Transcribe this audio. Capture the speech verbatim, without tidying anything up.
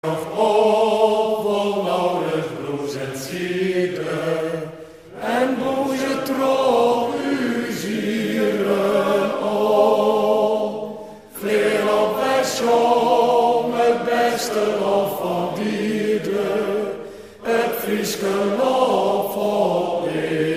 Nog op, vol nodig broers en zielen, en boeze trouw u zieren op. Veel op wij zong het beste lof van dieren, het Frieske lof van